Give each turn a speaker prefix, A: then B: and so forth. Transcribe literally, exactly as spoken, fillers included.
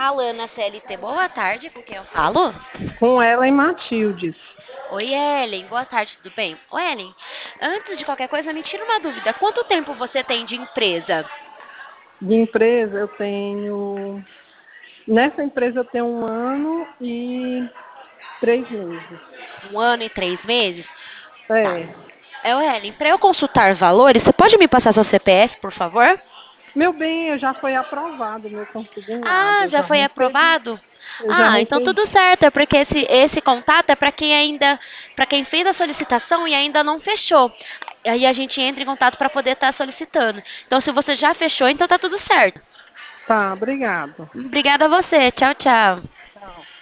A: Alana C L T, boa tarde, com quem eu falo?
B: Com ela e Matildes.
A: Oi, Ellen, boa tarde, tudo bem? Ô, Ellen, antes de qualquer coisa, me tira uma dúvida. Quanto tempo você tem de empresa?
B: De empresa eu tenho. Nessa empresa eu tenho um ano e três meses.
A: Um ano e três meses? Tá.
B: É.
A: É, ô, Ellen, para eu consultar valores, você pode me passar seu C P F, por favor?
B: Meu bem, eu já foi aprovado meu consignado.
A: Ah,
B: Eu
A: já
B: já
A: foi
B: recebi.
A: aprovado?
B: Eu já
A: Ah, então
B: recebi.
A: tudo certo, é porque esse, esse contato é para quem ainda, para quem fez a solicitação e ainda não fechou. Aí a gente entra em contato para poder estar solicitando. Então, se você já fechou, então tá tudo certo.
B: Tá, obrigado.
A: Obrigada a você. Tchau, tchau.
B: Tchau.